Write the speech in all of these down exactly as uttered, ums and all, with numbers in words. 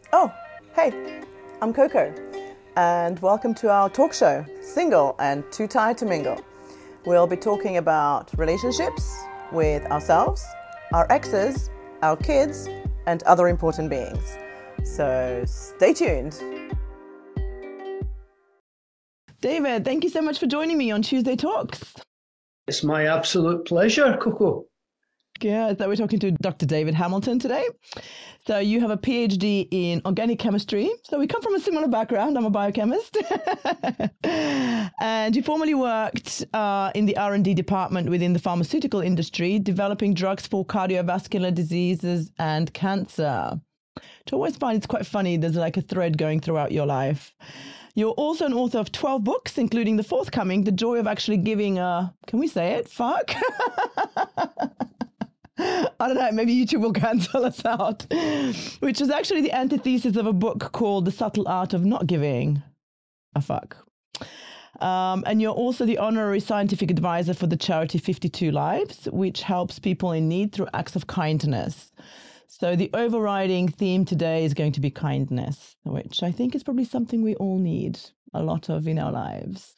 Oh, hey, I'm Coco, and welcome to our talk show, Single and Too Tired to Mingle. We'll be talking about relationships with ourselves, our exes, our kids, and other important beings. So stay tuned. David, thank you so much for joining me on Tuesday Talks. It's my absolute pleasure, Coco. Yeah, so we're talking to Doctor David Hamilton today. So you have a PhD in organic chemistry. So we come from a similar background. I'm a biochemist. And you formerly worked uh, in the R and D department within the pharmaceutical industry, developing drugs for cardiovascular diseases and cancer. Which I always find it's quite funny. There's like a thread going throughout your life. You're also an author of twelve books, including the forthcoming, The Joy of Actually Giving a, can we say it? Fuck? I don't know, maybe YouTube will cancel us out, which is actually the antithesis of a book called The Subtle Art of Not Giving a Fuck. Um, and you're also the honorary scientific advisor for the charity fifty-two Lives, which helps people in need through acts of kindness. So the overriding theme today is going to be kindness, which I think is probably something we all need a lot of in our lives.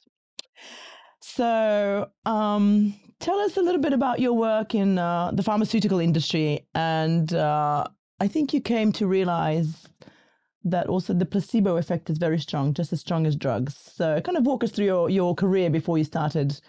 So um, tell us a little bit about your work in uh, the pharmaceutical industry. And uh, I think you came to realize that also the placebo effect is very strong, just as strong as drugs. So kind of walk us through your, your career before you started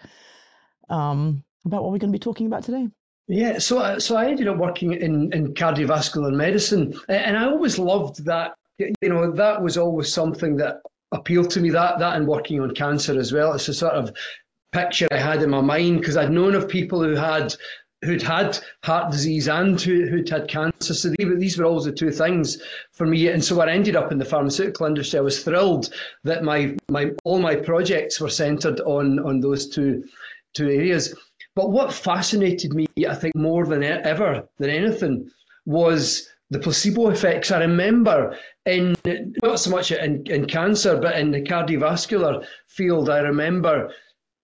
um, about what we're going to be talking about today. Yeah, so so I ended up working in, in cardiovascular medicine, and I always loved that. You know, that was always something that appealed to me. That that and working on cancer as well. It's a sort of picture I had in my mind because I'd known of people who had who'd had heart disease and who, who'd had cancer. So they, these were always the two things for me. And so when I ended up in the pharmaceutical industry, I was thrilled that my my all my projects were centred on on those two two areas. But what fascinated me, I think, more than ever than anything, was the placebo effects. I remember in, not so much in, in cancer, but in the cardiovascular field, I remember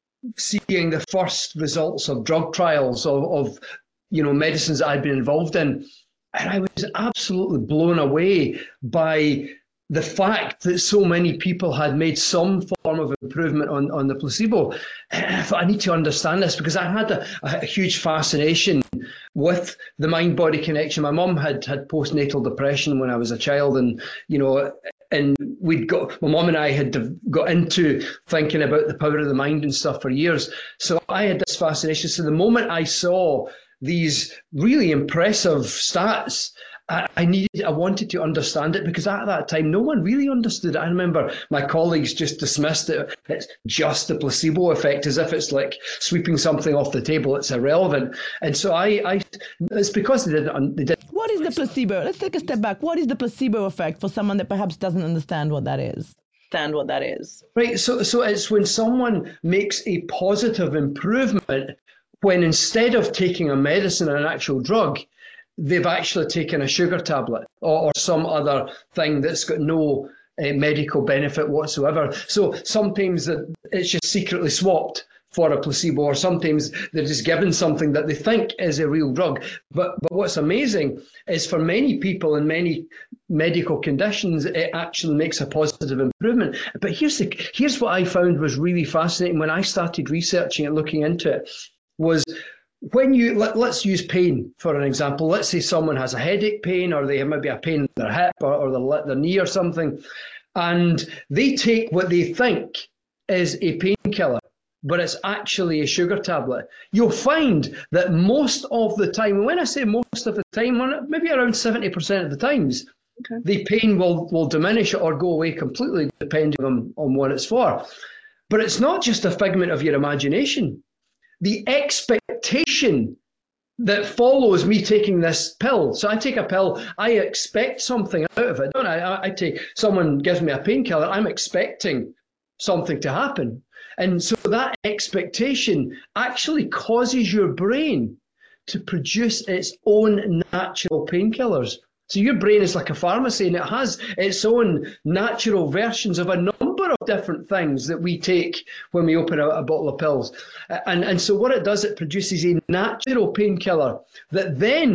seeing the first results of drug trials of, of you know, medicines that I'd been involved in. And I was absolutely blown away by the fact that so many people had made some form of improvement on, on the placebo. And I thought, I need to understand this because I had a, a huge fascination with the mind-body connection. My mum had had postnatal depression when I was a child, and, you know, and we'd got, my mum and I had got into thinking about the power of the mind and stuff for years. So I had this fascination. So the moment I saw these really impressive stats, I needed, I wanted to understand it because at that time, no one really understood it. I remember my colleagues just dismissed it. It's just the placebo effect, as if it's like sweeping something off the table. It's irrelevant. And so I, I it's because they didn't, they didn't. What is the placebo? Let's take a step back. What is the placebo effect for someone that perhaps doesn't understand what that is? Understand what that is. Right. So, so it's when someone makes a positive improvement when instead of taking a medicine or an actual drug, they've actually taken a sugar tablet or, or some other thing that's got no uh, medical benefit whatsoever. So sometimes that it's just secretly swapped for a placebo, or sometimes they're just given something that they think is a real drug. But but what's amazing is for many people in many medical conditions, it actually makes a positive improvement. But here's the here's what I found was really fascinating when I started researching it, looking into it, was when you, let, let's use pain for an example. Let's say someone has a headache pain, or they have maybe a pain in their hip or, or their, their knee or something, and they take what they think is a painkiller, but it's actually a sugar tablet. You'll find that most of the time, and when I say most of the time, maybe around seventy percent of the times, okay, the pain will, will diminish or go away completely depending on, on what it's for. But it's not just a figment of your imagination. The expectation that follows me taking this pill. So I take a pill, I expect something out of it, don't I? I, I take, someone gives me a painkiller, I'm expecting something to happen. And so that expectation actually causes your brain to produce its own natural painkillers. So your brain is like a pharmacy, and it has its own natural versions of a number of different things that we take when we open a, a bottle of pills. And, and so what it does, it produces a natural painkiller that then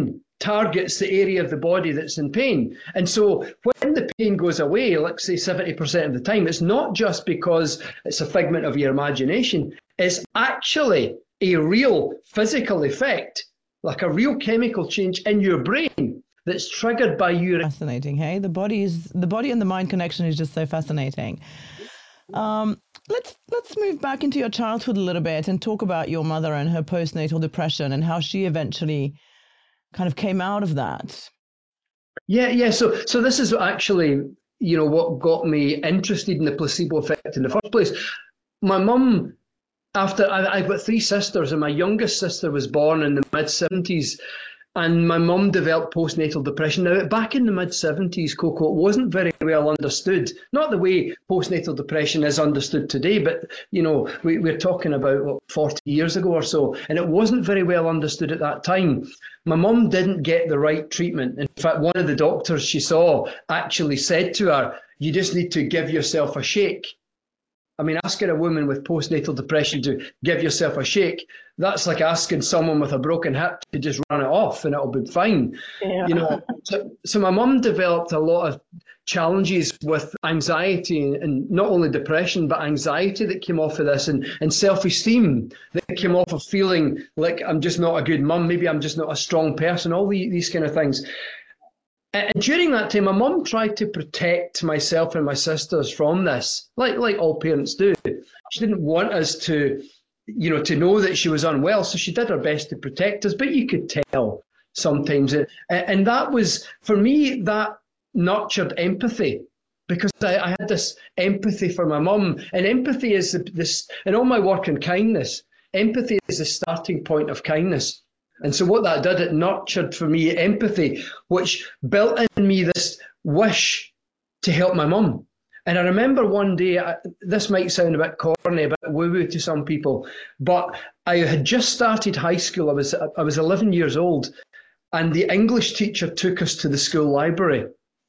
targets the area of the body that's in pain. And so when the pain goes away, let's say seventy percent of the time, it's not just because it's a figment of your imagination, it's actually a real physical effect, like a real chemical change in your brain that's triggered by you. Fascinating, hey? The body is the body and the mind connection is just so fascinating. Um, let's let's move back into your childhood a little bit and talk about your mother and her postnatal depression and how she eventually kind of came out of that. Yeah, yeah. So so this is actually, you know, what got me interested in the placebo effect in the first place. My mum, after I, I've got three sisters, and my youngest sister was born in the mid seventies. And my mum developed postnatal depression. Now, back in the mid seventies, Coco, it wasn't very well understood. Not the way postnatal depression is understood today, but, you know, we, we're talking about, what, forty years ago or so, and it wasn't very well understood at that time. My mum didn't get the right treatment. In fact, one of the doctors she saw actually said to her, you just need to give yourself a shake. I mean, asking a woman with postnatal depression to give yourself a shake, that's like asking someone with a broken hip to just run it off and it'll be fine. Yeah. You know, so, so my mum developed a lot of challenges with anxiety, and not only depression, but anxiety that came off of this, and, and self-esteem that came off of feeling like I'm just not a good mum, maybe I'm just not a strong person, all the, these kind of things. And during that time, my mum tried to protect myself and my sisters from this, like like all parents do. She didn't want us to, you know, to know that she was unwell, so she did her best to protect us, but you could tell sometimes. And that was, for me, that nurtured empathy, because I, I had this empathy for my mum. And empathy is this, in all my work in kindness, empathy is the starting point of kindness. And so what that did, it nurtured for me empathy, which built in me this wish to help my mum. And I remember one day, I, this might sound a bit corny, a bit woo-woo to some people, but I had just started high school. I was I was eleven years old, and the English teacher took us to the school library.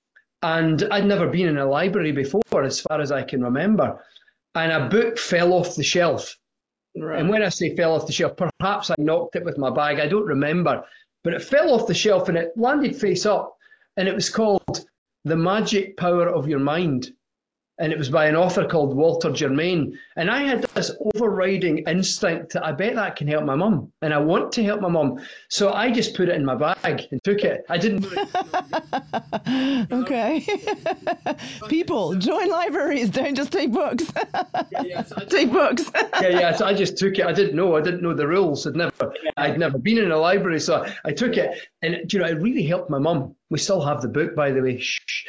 And I'd never been in a library before, as far as I can remember. And a book fell off the shelf. Right. And when I say fell off the shelf, perhaps I knocked it with my bag. I don't remember. But it fell off the shelf and it landed face up. And it was called The Magic Power of Your Mind. And it was by an author called Walter Germain. And I had this overriding instinct that I bet that can help my mum. And I want to help my mum. So I just put it in my bag and took it. I didn't know it. Okay. People, join libraries. Don't just take books. yeah, yeah, so take books. yeah, yeah. So I just took it. I didn't know. I didn't know the rules. I'd never, I'd never been in a library. So I took it. And, you know, it really helped my mum. We still have the book, by the way. Shh.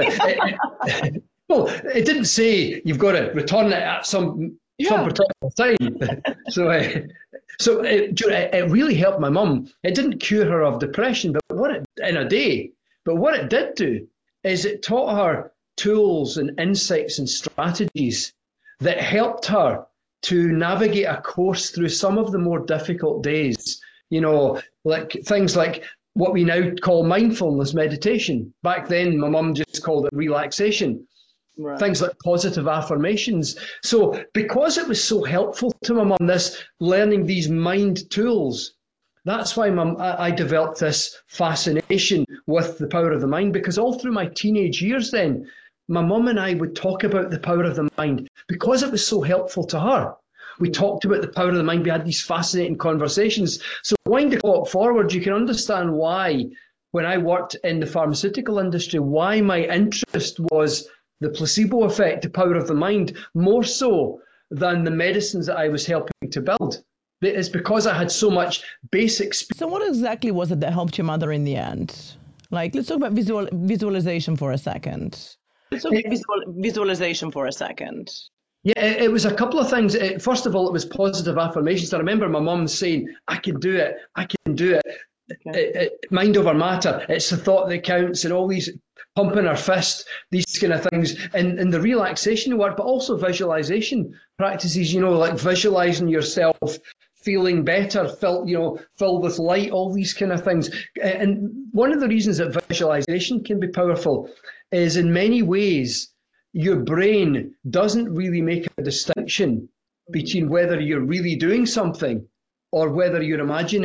But, well, it didn't say you've got to return it at some, yeah. some particular time. so uh, so it, it really helped my mum. It didn't cure her of depression, but what it, in a day. But what it did do is it taught her tools and insights and strategies that helped her to navigate a course through some of the more difficult days. You know, like things like what we now call mindfulness meditation. Back then, my mum just called it relaxation. Right. Things like positive affirmations. So because it was so helpful to my mum, this learning these mind tools, that's why mum, I, I developed this fascination with the power of the mind, because all through my teenage years then, my mum and I would talk about the power of the mind because it was so helpful to her. We talked about the power of the mind. We had these fascinating conversations. So wind the clock forward, you can understand why, when I worked in the pharmaceutical industry, why my interest was the placebo effect, the power of the mind, more so than the medicines that I was helping to build. It's because I had so much basic... So what exactly was it that helped your mother in the end? Like, let's talk about visual visualization for a second. Let's talk about visual, visualization for a second. Yeah, it, it was a couple of things. It, first of all, it was positive affirmations. I remember my mum saying, I can do it, I can do it. Okay. It, it, mind over matter. It's the thought that counts, and all these pumping our fist, these kind of things, and, and the relaxation work, but also visualization practices, you know, like visualizing yourself feeling better, filled, you know, filled with light, all these kind of things. And one of the reasons that visualization can be powerful is in many ways, your brain doesn't really make a distinction between whether you're really doing something or whether you're imagining.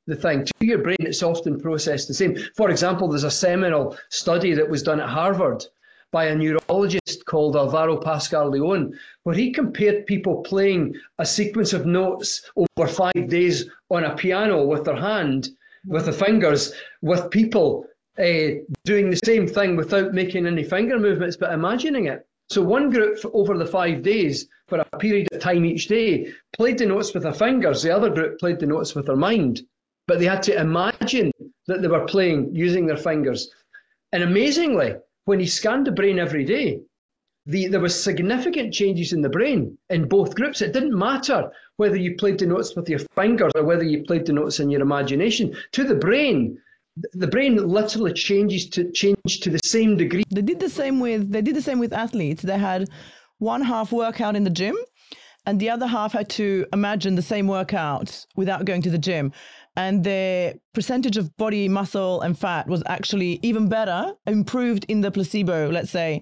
the thing. To your brain, it's often processed the same. For example, there's a seminal study that was done at Harvard by a neurologist called Alvaro Pascal Leon, where he compared people playing a sequence of notes over five days on a piano with their hand, with the fingers, with people uh, doing the same thing without making any finger movements, but imagining it. So one group over the five days, for a period of time each day, played the notes with their fingers. The other group played the notes with their mind. But they had to imagine that they were playing using their fingers. And amazingly, when he scanned the brain every day, the, there was significant changes in the brain in both groups. It didn't matter whether you played the notes with your fingers or whether you played the notes in your imagination. To the brain, the brain literally changes to change to the same degree. They did the same with they did the same with athletes. They had one half workout in the gym, and the other half had to imagine the same workout without going to the gym. And the percentage of body muscle and fat was actually even better, improved in the placebo, let's say,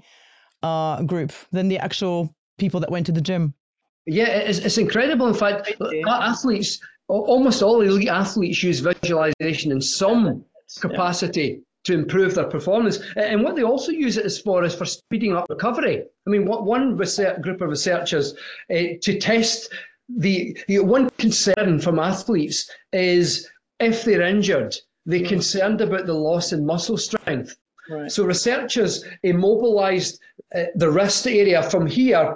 uh, group than the actual people that went to the gym. Yeah, it's, it's incredible. In fact, athletes, almost all elite athletes use visualization in some capacity to improve their performance. And what they also use it is for is for speeding up recovery. I mean, what one research, group of researchers uh, to test the, the one concern from athletes is if they're injured, they're concerned about the loss in muscle strength. Right. So researchers immobilized uh, the wrist area from here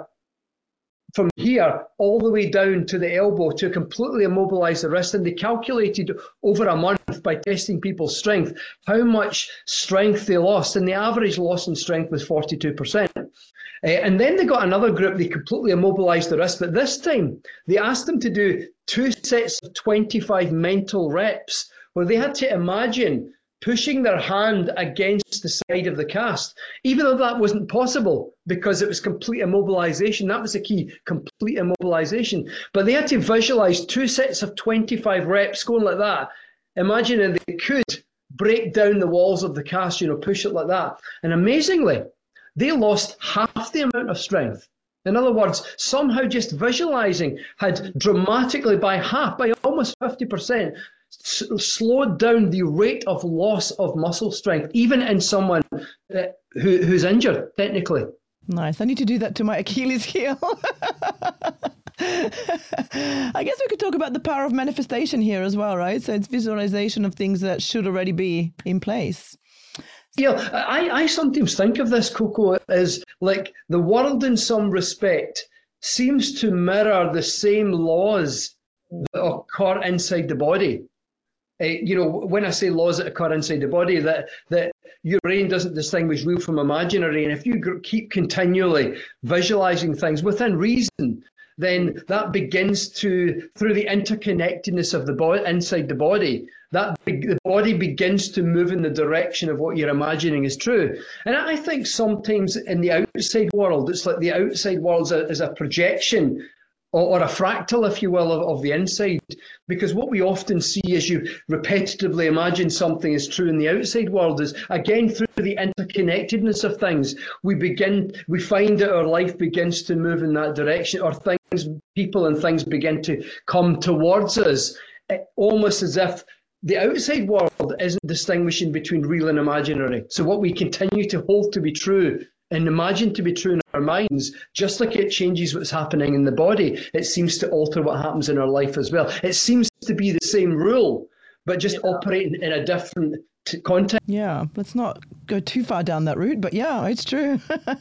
from here all the way down to the elbow to completely immobilize the wrist. And they calculated over a month by testing people's strength how much strength they lost. And the average loss in strength was forty-two percent. Uh, and then they got another group, they completely immobilized the wrist. But this time they asked them to do two sets of twenty-five mental reps where they had to imagine pushing their hand against the side of the cast, even though that wasn't possible because it was complete immobilization. That was the key, complete immobilization. But they had to visualize two sets of twenty-five reps going like that, imagining they could break down the walls of the cast, you know, push it like that. And amazingly, they lost half the amount of strength. In other words, somehow just visualizing had dramatically by half, by almost fifty percent, slowed down the rate of loss of muscle strength, even in someone uh, who, who's injured, technically. Nice. I need to do that to my Achilles heel. I guess we could talk about the power of manifestation here as well, right? So it's visualization of things that should already be in place. Yeah, I, I sometimes think of this, Coco, as like the world in some respect seems to mirror the same laws that occur inside the body. Uh, you know, when I say laws that occur inside the body, that that your brain doesn't distinguish real from imaginary. And if you keep continually visualizing things within reason, then that begins to, through the interconnectedness of the body inside the body, that the body begins to move in the direction of what you're imagining is true. And I think sometimes in the outside world, it's like the outside world is a projection or, or a fractal, if you will, of, of the inside. Because what we often see as you repetitively imagine something is true in the outside world is, again, through the interconnectedness of things, we begin, we find that our life begins to move in that direction, or things, people and things begin to come towards us, almost as if the outside world isn't distinguishing between real and imaginary. So what we continue to hold to be true and imagine to be true in our minds, just like it changes what's happening in the body, it seems to alter what happens in our life as well. It seems to be the same rule, but just yeah. operating in a different t- context. Yeah, let's not go too far down that route, but yeah, it's true.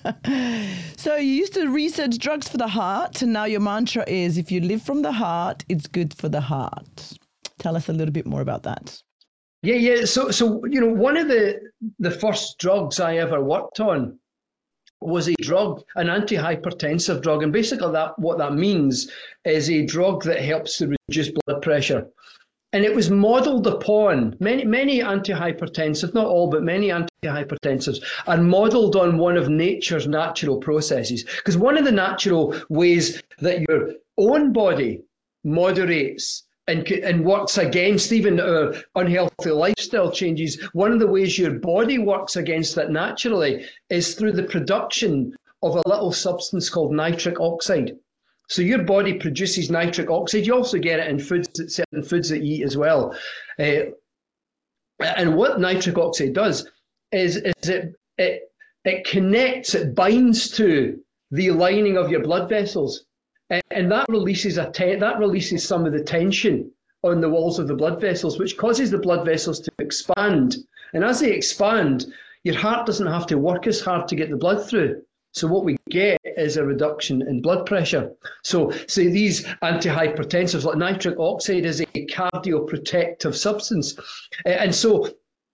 So you used to research drugs for the heart, and now your mantra is, if you live from the heart, it's good for the heart. Tell us a little bit more about that. Yeah, yeah. So, so you know, one of the the first drugs I ever worked on was a drug, an antihypertensive drug. And basically that what that means is a drug that helps to reduce blood pressure. And it was modelled upon, many many antihypertensives, not all, but many antihypertensives are modelled on one of nature's natural processes. Because one of the natural ways that your own body moderates and, and works against even our unhealthy lifestyle changes, one of the ways your body works against that naturally is through the production of a little substance called nitric oxide. So your body produces nitric oxide. You also get it in foods, certain foods that you eat as well. Uh, and what nitric oxide does is, is it, it, it connects, it binds to the lining of your blood vessels. And, and that releases a te- that releases some of the tension on the walls of the blood vessels, which causes the blood vessels to expand. And as they expand, your heart doesn't have to work as hard to get the blood through. So what we get is a reduction in blood pressure. So, say these antihypertensives like nitric oxide is a cardioprotective substance. And so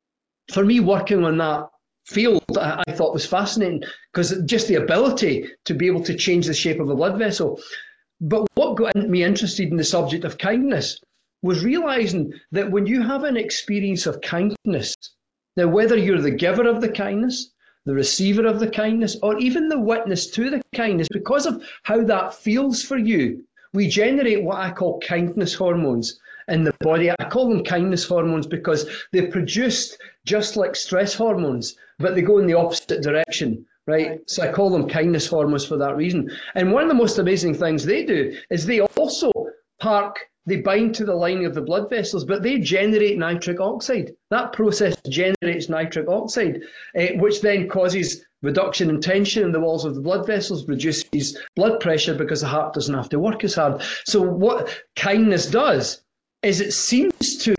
for me, working on that field, I, I thought was fascinating, because just the ability to be able to change the shape of a blood vessel. But what got me interested in the subject of kindness was realizing that when you have an experience of kindness, now whether you're the giver of the kindness, the receiver of the kindness, or even the witness to the kindness, because of how that feels for you, we generate what I call kindness hormones in the body. I call them kindness hormones because they're produced just like stress hormones, but they go in the opposite direction, right? right? So I call them kindness hormones for that reason. And one of the most amazing things they do is they also park They bind to the lining of the blood vessels, but they generate nitric oxide. That process generates nitric oxide, uh, which then causes reduction in tension in the walls of the blood vessels, reduces blood pressure because the heart doesn't have to work as hard. So what kindness does is it seems to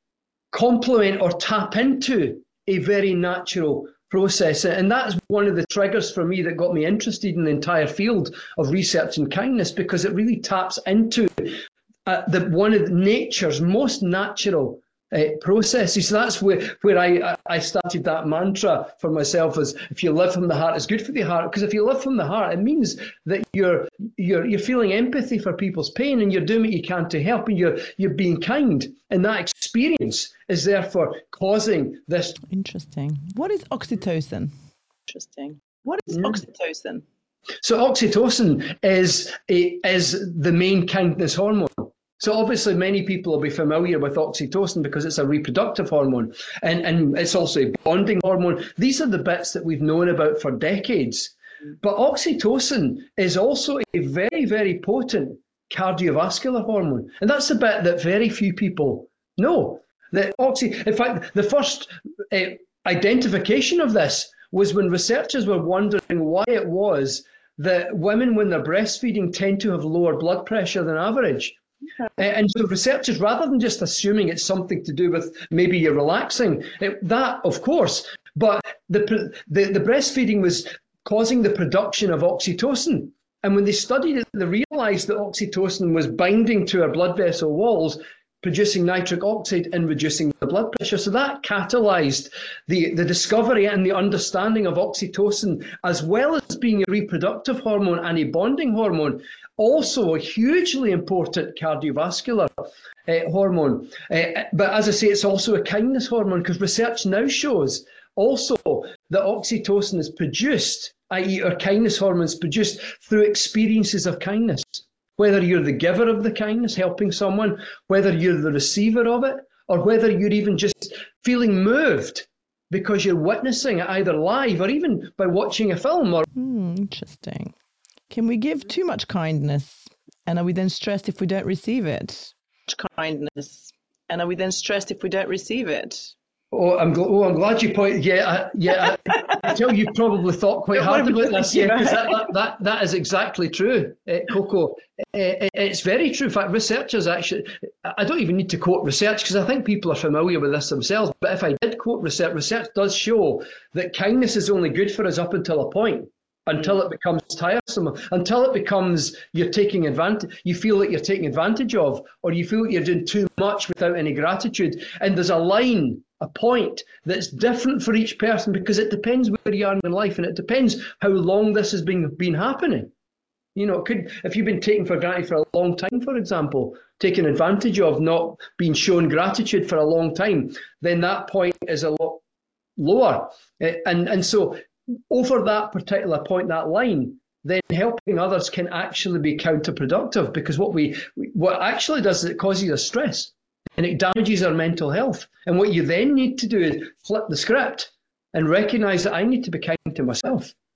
complement or tap into a very natural process. And that's one of the triggers for me that got me interested in the entire field of research in kindness, because it really taps into Uh, the one of nature's most natural uh, processes. So that's where where I I started that mantra for myself: is if you live from the heart, it's good for the heart. Because if you live from the heart, it means that you're you're you're feeling empathy for people's pain, and you're doing what you can to help, and you're you're being kind. And that experience is therefore causing this. Interesting. What is oxytocin? Interesting. What is Mm. oxytocin? So oxytocin is a, is the main kindness hormone. So obviously many people will be familiar with oxytocin because it's a reproductive hormone, and, and it's also a bonding hormone. These are the bits that we've known about for decades. But oxytocin is also a very, very potent cardiovascular hormone. And that's the bit that very few people know. That oxy, in fact, the first uh, identification of this was when researchers were wondering why it was that women, when they're breastfeeding, tend to have lower blood pressure than average. Okay. And so researchers, rather than just assuming it's something to do with maybe you're relaxing, it, that of course, but the, the the breastfeeding was causing the production of oxytocin. And when they studied it, they realized that oxytocin was binding to our blood vessel walls, producing nitric oxide and reducing the blood pressure. So that catalyzed the, the discovery and the understanding of oxytocin, as well as being a reproductive hormone and a bonding hormone, also a hugely important cardiovascular uh, hormone. Uh, but as I say, it's also a kindness hormone, because research now shows also that oxytocin is produced, that is our kindness hormone is produced through experiences of kindness. Whether you're the giver of the kindness, helping someone, whether you're the receiver of it, or whether you're even just feeling moved because you're witnessing it either live or even by watching a film. Or hmm, interesting. Can we give too much kindness, and are we then stressed if we don't receive it? Kindness, and are we then stressed if we don't receive it? Oh, I'm, gl- oh, I'm glad you pointed. Yeah, I, yeah. I, I tell you, probably thought quite hard about this. Yeah, because that, that, that, that is exactly true, uh, Coco. Uh, it's very true. In fact, researchers actually, I don't even need to quote research because I think people are familiar with this themselves. But if I did quote research, research does show that kindness is only good for us up until a point. Until it becomes tiresome, until it becomes you're taking advantage, you feel like you're taking advantage of, or you feel like you're doing too much without any gratitude. And there's a line, a point that's different for each person, because it depends where you are in life, and it depends how long this has been been happening. You know, it could, if you've been taken for granted for a long time, for example, taken advantage of, not being shown gratitude for a long time, then that point is a lot lower. And and so over that particular point, that line, then helping others can actually be counterproductive, because what we what actually does is it causes us stress and it damages our mental health. And what you then need to do is flip the script and recognize that I need to be kind to myself.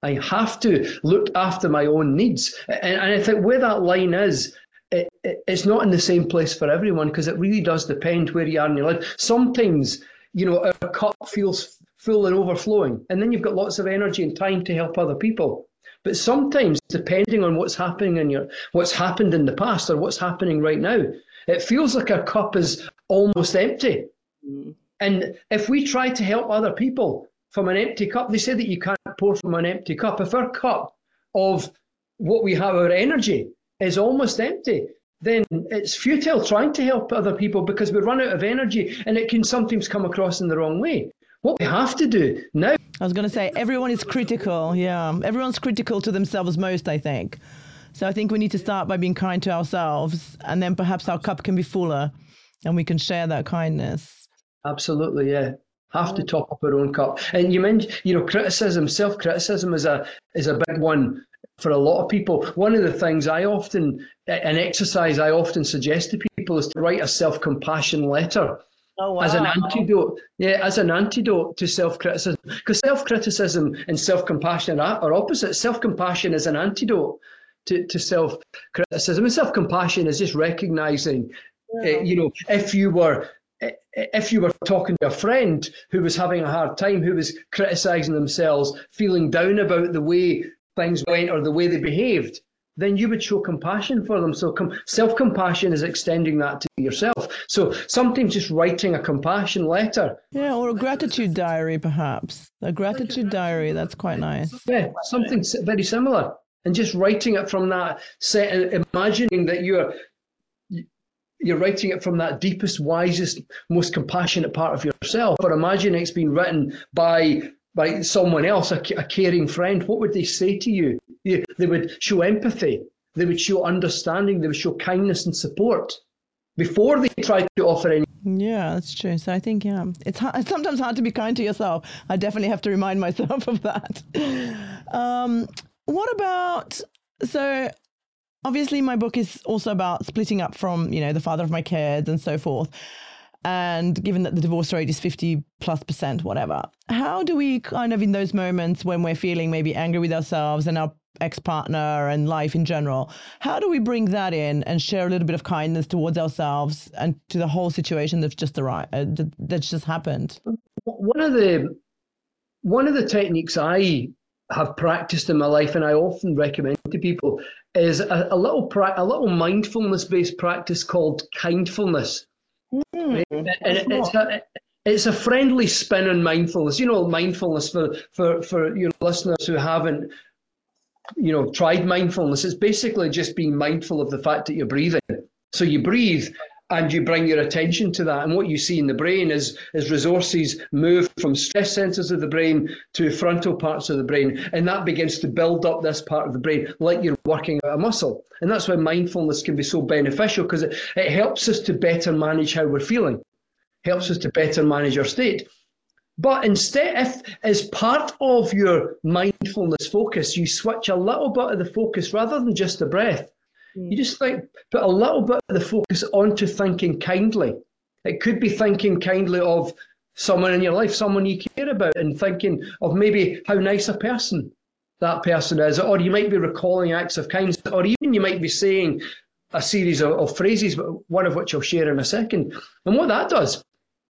I have to look after my own needs. And, and I think where that line is, it, it, it's not in the same place for everyone, because it really does depend where you are in your life. Sometimes, you know, our cup feels full and overflowing, and then you've got lots of energy and time to help other people. But sometimes, depending on what's happening in your, what's happened in the past or what's happening right now, it feels like our cup is almost empty. Mm. And if we try to help other people from an empty cup, they say that you can't pour from an empty cup. If our cup of what we have, our energy, is almost empty, then it's futile trying to help other people, because we run out of energy, and it can sometimes come across in the wrong way. What we have to do now... I was going to say, everyone is critical. Yeah, everyone's critical to themselves most, I think. So I think we need to start by being kind to ourselves, and then perhaps our cup can be fuller and we can share that kindness. Absolutely, yeah. Have to top up our own cup. And you mentioned, you know, criticism, self-criticism is a is a big one for a lot of people. One of the things I often, an exercise I often suggest to people, is to write a self-compassion letter. Oh, wow. As an antidote, yeah, as an antidote to self-criticism. Because self-criticism and self-compassion are opposite. Self-compassion is an antidote to, to self-criticism. And self-compassion is just recognizing, yeah. uh, you know, if you were if you were talking to a friend who was having a hard time, who was criticizing themselves, feeling down about the way things went or the way they behaved, then you would show compassion for them. So com- self-compassion is extending that to yourself. So sometimes just writing a compassion letter. Yeah, or a gratitude diary, perhaps. A gratitude diary, that's quite nice. Yeah, something very similar. And just writing it from that, set, imagining that you're you're writing it from that deepest, wisest, most compassionate part of yourself. Or imagine it's been written by by someone else, a, a caring friend. What would they say to you? you? They would show empathy. They would show understanding. They would show kindness and support before they try to offer any. Yeah, that's true. So I think, yeah, it's, hard, it's sometimes hard to be kind to yourself. I definitely have to remind myself of that. Um, what about, so obviously my book is also about splitting up from, you know, the father of my kids and so forth. And given that the divorce rate is fifty plus percent, whatever, how do we kind of, in those moments when we're feeling maybe angry with ourselves and our ex-partner and life in general, how do we bring that in and share a little bit of kindness towards ourselves and to the whole situation that's just arrived, uh, that's just happened? One of the one of the techniques I have practiced in my life, and I often recommend to people, is a, a little pra- a little mindfulness-based practice called kindfulness. Mm, and it, it's, a, it's a friendly spin on mindfulness. You know, mindfulness for, for, for your listeners who haven't, you know, tried mindfulness. It's basically just being mindful of the fact that you're breathing. So you breathe and you bring your attention to that. And what you see in the brain is, is resources move from stress centers of the brain to frontal parts of the brain. And that begins to build up this part of the brain like you're working out a muscle. And that's why mindfulness can be so beneficial, because it, it helps us to better manage how we're feeling, helps us to better manage our state. But instead, if as part of your mindfulness focus, you switch a little bit of the focus rather than just the breath, you just think, put a little bit of the focus onto thinking kindly. It could be thinking kindly of someone in your life, someone you care about, and thinking of maybe how nice a person that person is. Or you might be recalling acts of kindness, or even you might be saying a series of, of phrases, one of which I'll share in a second. And what that does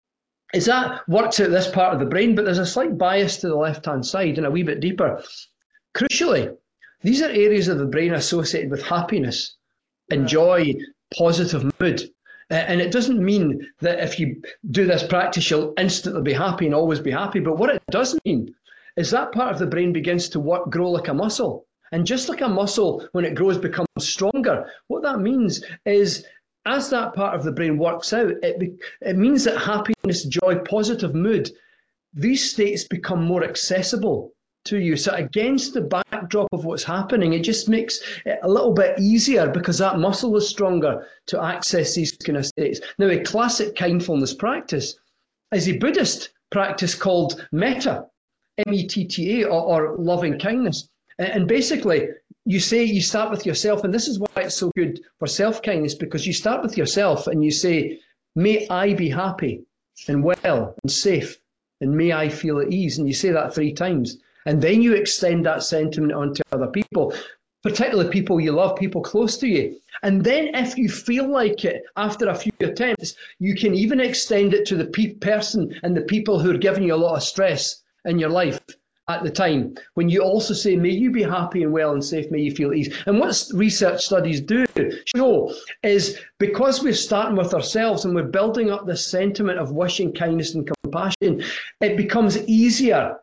is that works out this part of the brain, but there's a slight bias to the left-hand side and a wee bit deeper. Crucially, these are areas of the brain associated with happiness and joy, positive mood. Uh, and it doesn't mean that if you do this practice, you'll instantly be happy and always be happy. But what it does mean is that part of the brain begins to work, grow like a muscle. And just like a muscle, when it grows, becomes stronger. What that means is, as that part of the brain works out, it, be, it means that happiness, joy, positive mood, these states become more accessible to you. So against the backdrop of what's happening, it just makes it a little bit easier because that muscle is stronger to access these kind of states. Now, a classic kindfulness practice is a Buddhist practice called metta, M E T T A, or, or loving kindness. And, and basically, you say, you start with yourself, and this is why it's so good for self-kindness, because you start with yourself and you say, may I be happy and well and safe, and may I feel at ease. And you say that three times. And then you extend that sentiment onto other people, particularly people you love, people close to you. And then if you feel like it after a few attempts, you can even extend it to the pe- person and the people who are giving you a lot of stress in your life at the time, when you also say, may you be happy and well and safe, may you feel ease. And what research studies do show is, because we're starting with ourselves and we're building up this sentiment of wishing, kindness and compassion, it becomes easier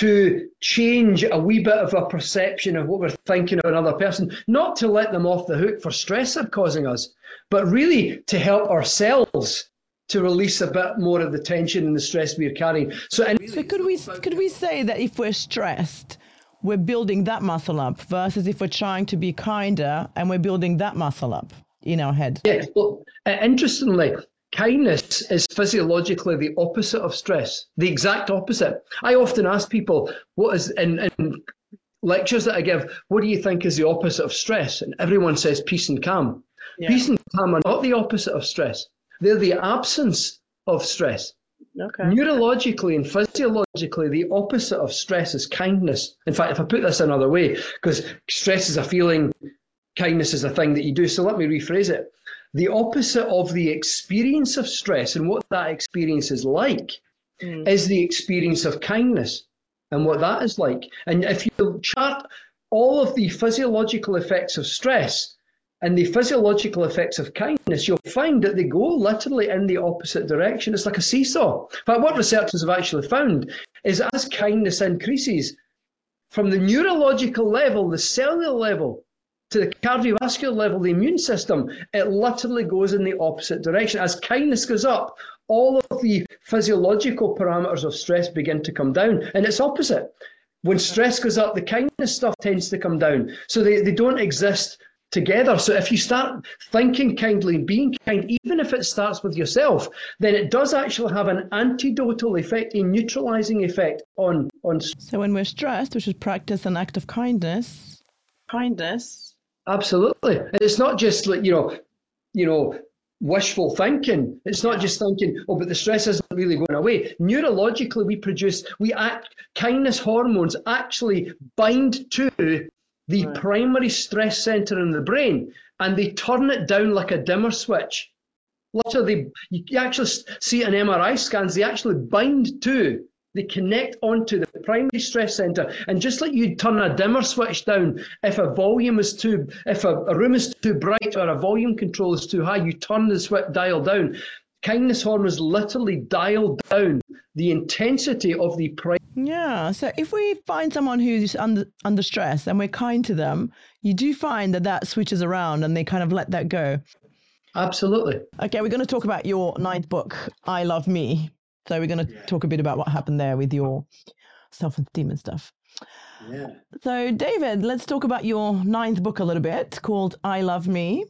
to change a wee bit of a perception of what we're thinking of another person, not to let them off the hook for stress they're causing us, but really to help ourselves to release a bit more of the tension and the stress we're carrying. So, and so could we could we say that if we're stressed, we're building that muscle up, versus if we're trying to be kinder and we're building that muscle up in our head? Yeah, well, interestingly, kindness is physiologically the opposite of stress, the exact opposite. I often ask people, what is, in, in lectures that I give, what do you think is the opposite of stress? And everyone says peace and calm. Yeah. Peace and calm are not the opposite of stress. They're the absence of stress. Okay. Neurologically and physiologically, the opposite of stress is kindness. In fact, if I put this another way, because stress is a feeling, kindness is a thing that you do. So let me rephrase it. The opposite of the experience of stress and what that experience is like mm. is the experience of kindness and what that is like. And if you chart all of the physiological effects of stress and the physiological effects of kindness, you'll find that they go literally in the opposite direction. It's like a seesaw. But what researchers have actually found is, as kindness increases from the neurological level, the cellular level, to the cardiovascular level, the immune system, it literally goes in the opposite direction. As kindness goes up, all of the physiological parameters of stress begin to come down, and it's opposite. When stress goes up, the kindness stuff tends to come down. So they, they don't exist together. So if you start thinking kindly and being kind, even if it starts with yourself, then it does actually have an antidotal effect, a neutralizing effect on on. So when we're stressed, we should practice an act of kindness. Kindness. Absolutely. And it's not just like, you know, you know, wishful thinking. It's not just thinking, oh, but the stress isn't really going away. Neurologically, we produce, we act, kindness hormones actually bind to the right. primary stress center in the brain, and they turn it down like a dimmer switch. Literally, you actually see it in M R I scans, they actually bind to, they connect onto the primary stress center. And just like you'd turn a dimmer switch down if a volume is too, if a, a room is too bright or a volume control is too high, you turn the switch dial down. Kindness hormones literally dial down the intensity of the primary. Yeah, so if we find someone who's under under stress and we're kind to them, you do find that that switches around and they kind of let that go. Absolutely. Okay, we're going to talk about your ninth book, I Love Me. So we're going to yeah. talk a bit about what happened there with your self-esteem and stuff. Yeah. So David, let's talk about your ninth book a little bit, called I Love Me.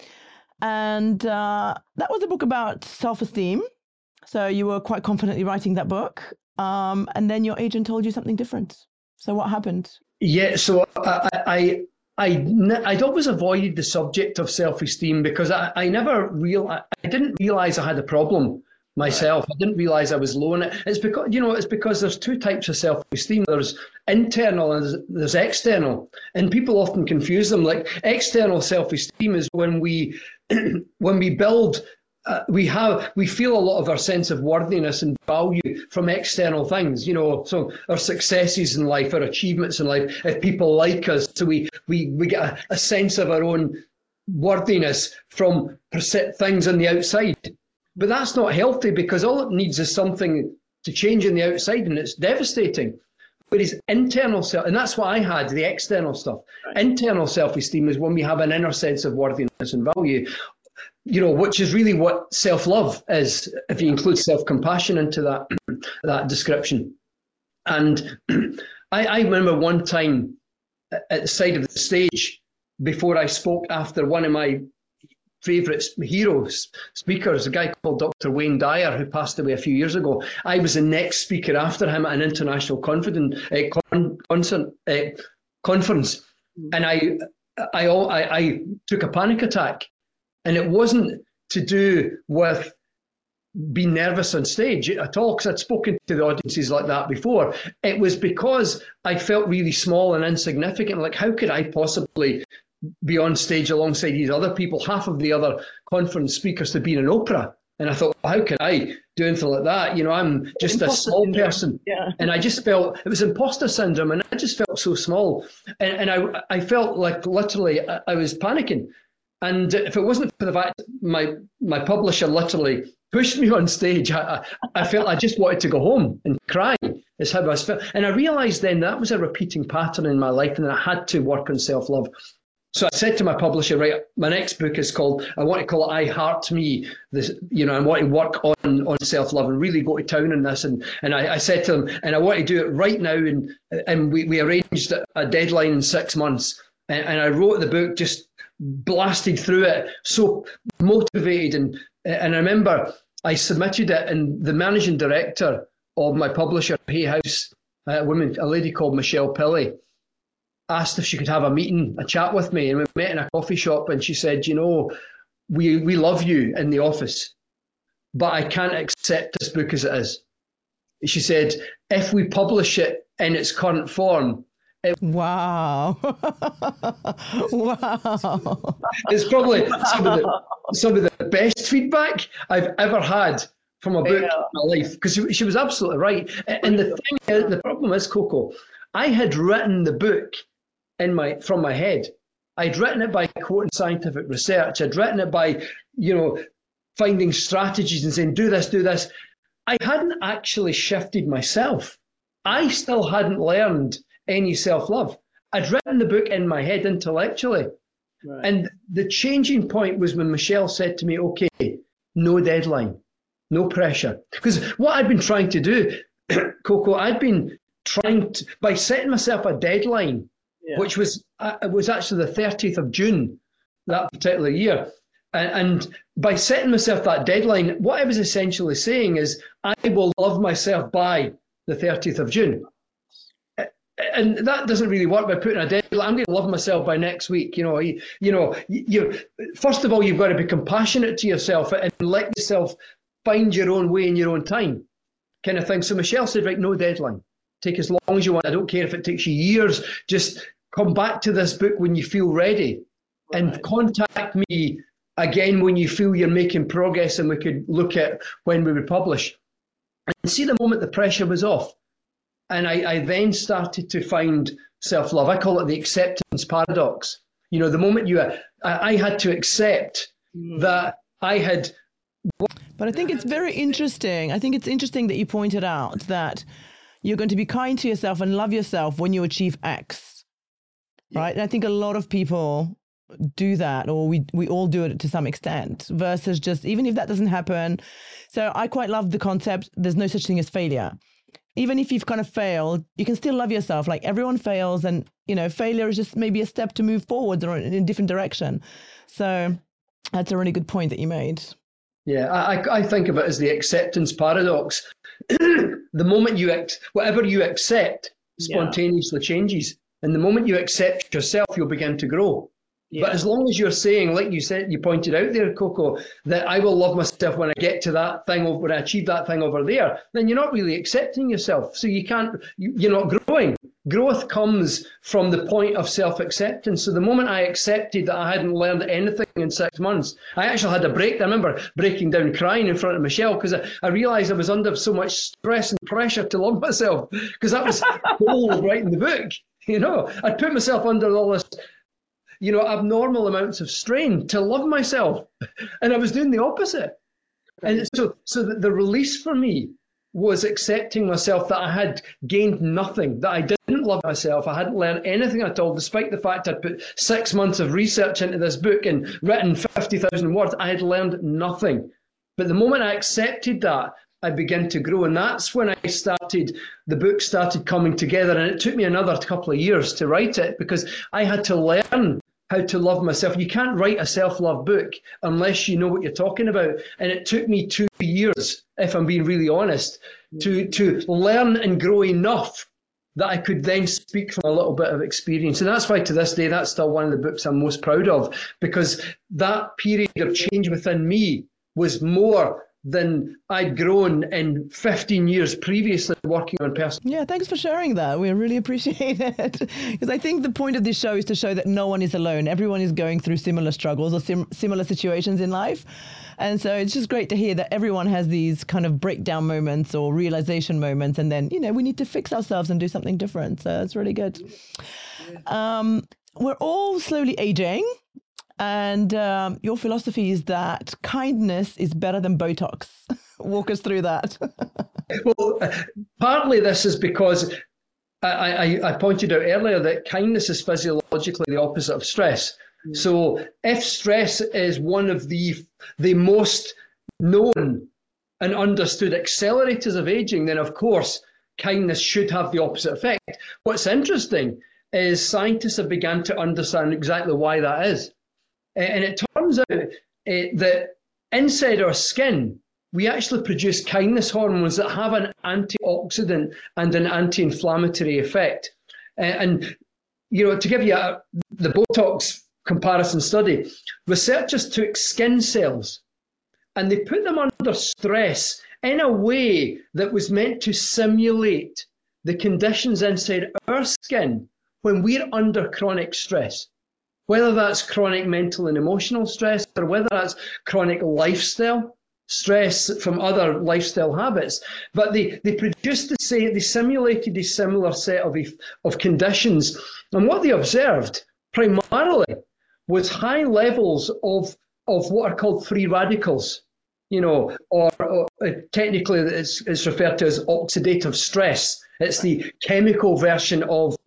And uh, that was a book about self-esteem. So you were quite confidently writing that book. Um, and then your agent told you something different. So what happened? Yeah, so I, I, I, I'd always avoided the subject of self-esteem because I, I never real, I didn't realize I had a problem myself. I didn't realize I was low in it. It's because, you know, it's because there's two types of self-esteem. There's internal and there's, there's external. And people often confuse them. Like, external self-esteem is when we, when we build Uh, we have, we feel a lot of our sense of worthiness and value from external things, you know, so our successes in life, our achievements in life, if people like us, so we, we, we get a, a sense of our own worthiness from things on the outside. But that's not healthy, because all it needs is something to change on the outside, and it's devastating. Whereas internal self, and that's what I had, the external stuff. Right. Internal self-esteem is when we have an inner sense of worthiness and value. You know, which is really what self-love is, if you include self-compassion into that that description. And I, I remember one time at the side of the stage, before I spoke after one of my favourite heroes, speakers, a guy called Doctor Wayne Dyer, who passed away a few years ago. I was the next speaker after him at an international confidence, uh, con, concert, uh, conference. And I, I, I, I took a panic attack. And it wasn't to do with be nervous on stage at all, because I'd spoken to the audiences like that before. It was because I felt really small and insignificant. Like, how could I possibly be on stage alongside these other people? Half of the other conference speakers had been in Oprah. And I thought, well, how can I do anything like that? You know, I'm just a small person. Yeah. And I just felt, it was imposter syndrome, and I just felt so small. And, and I, I felt like literally I, I was panicking. And if it wasn't for the fact my my publisher literally pushed me on stage, I, I felt I just wanted to go home and cry. Is how I was felt. And I realised then that was a repeating pattern in my life, and I had to work on self-love. So I said to my publisher, right, my next book is called, I want to call it I Heart Me. This, you know, I want to work on, on self-love and really go to town on this. And and I, I said to them, and I want to do it right now. And and we, we arranged a deadline in six months. And, and I wrote the book, just blasted through it, so motivated. And, and I remember I submitted it, and the managing director of my publisher, Hay House, a woman, a lady called Michelle Pilley, asked if she could have a meeting, a chat with me, and we met in a coffee shop, and she said, you know, we we love you in the office, but I can't accept this book as it is. She said, if we publish it in its current form, it wow. Wow. It's probably some of the some of the best feedback I've ever had from a book yeah. in my life, because she, she was absolutely right. And the thing is, the problem is, Coco, I had written the book in my from my head. I'd written it by quoting scientific research. I'd written it by, you know, finding strategies and saying, do this, do this. I hadn't actually shifted myself. I still hadn't learned any self-love. I'd written the book in my head intellectually. Right. And the changing point was when Michelle said to me, okay, no deadline, no pressure. Because what I'd been trying to do, Coco, I'd been trying to, by setting myself a deadline, yeah. which was uh, it was actually the thirtieth of June that particular year. And, and by setting myself that deadline, what I was essentially saying is, I will love myself by the thirtieth of June. And that doesn't really work by putting a deadline. I'm going to love myself by next week. You know, you, you know, you, first of all, you've got to be compassionate to yourself and let yourself find your own way in your own time, kind of thing. So Michelle said, right, no deadline. Take as long as you want. I don't care if it takes you years. Just come back to this book when you feel ready, right, and contact me again when you feel you're making progress, and we could look at when we would publish. And see, the moment the pressure was off, and I, I then started to find self-love. I call it the acceptance paradox. You know, the moment you, I, I had to accept mm. that I had. But I think it's very interesting. I think it's interesting that you pointed out that you're going to be kind to yourself and love yourself when you achieve X, yeah. right? And I think a lot of people do that, or we we all do it to some extent, versus just, even if that doesn't happen. So I quite love the concept, there's no such thing as failure. Even if you've kind of failed, you can still love yourself. Like, everyone fails, and, you know, failure is just maybe a step to move forward or in a different direction. So that's a really good point that you made. Yeah, I, I think of it as the acceptance paradox. The moment you, ex- whatever you accept spontaneously yeah. changes. And the moment you accept yourself, you'll begin to grow. Yeah. But as long as you're saying, like you said, you pointed out there, Coco, that I will love myself when I get to that thing, when I achieve that thing over there, then you're not really accepting yourself. So you can't, you're not growing. Growth comes from the point of self-acceptance. So the moment I accepted that I hadn't learned anything in six months, I actually had a break. I remember breaking down crying in front of Michelle, because I, I realised I was under so much stress and pressure to love myself, because that was the goal of writing the book. You know, I'd put myself under all this, you know, abnormal amounts of strain to love myself. And I was doing the opposite. And so, so the, the release for me was accepting myself, that I had gained nothing, that I didn't love myself. I hadn't learned anything at all, despite the fact I'd put six months of research into this book and written fifty thousand words. I had learned nothing. But the moment I accepted that, I began to grow. And that's when I started, the book started coming together. And it took me another couple of years to write it, because I had to learn how to love myself. You can't write a self-love book unless you know what you're talking about. And it took me two years, if I'm being really honest, to, to learn and grow enough that I could then speak from a little bit of experience. And that's why to this day, that's still one of the books I'm most proud of, because that period of change within me was more than I'd grown in fifteen years previously working on personal. Yeah, thanks for sharing that. We really appreciate it. Because I think the point of this show is to show that no one is alone. Everyone is going through similar struggles or sim- similar situations in life. And so it's just great to hear that everyone has these kind of breakdown moments or realization moments. And then, you know, we need to fix ourselves and do something different. So that's really good. Um, we're all slowly aging. And um, your philosophy is that kindness is better than Botox. Walk us through that. Well, partly this is because I, I, I pointed out earlier that kindness is physiologically the opposite of stress. Mm. So if stress is one of the, the most known and understood accelerators of aging, then of course kindness should have the opposite effect. What's interesting is scientists have begun to understand exactly why that is. And it turns out uh, that inside our skin, we actually produce kindness hormones that have an antioxidant and an anti-inflammatory effect. Uh, and, you know, to give you a, the Botox comparison study, researchers took skin cells and they put them under stress in a way that was meant to simulate the conditions inside our skin when we're under chronic stress. Whether that's chronic mental and emotional stress or whether that's chronic lifestyle stress from other lifestyle habits. But they, they produced the same, they simulated a similar set of, of conditions. And what they observed primarily was high levels of, of what are called free radicals, you know, or, or technically it's, it's referred to as oxidative stress. It's the chemical version of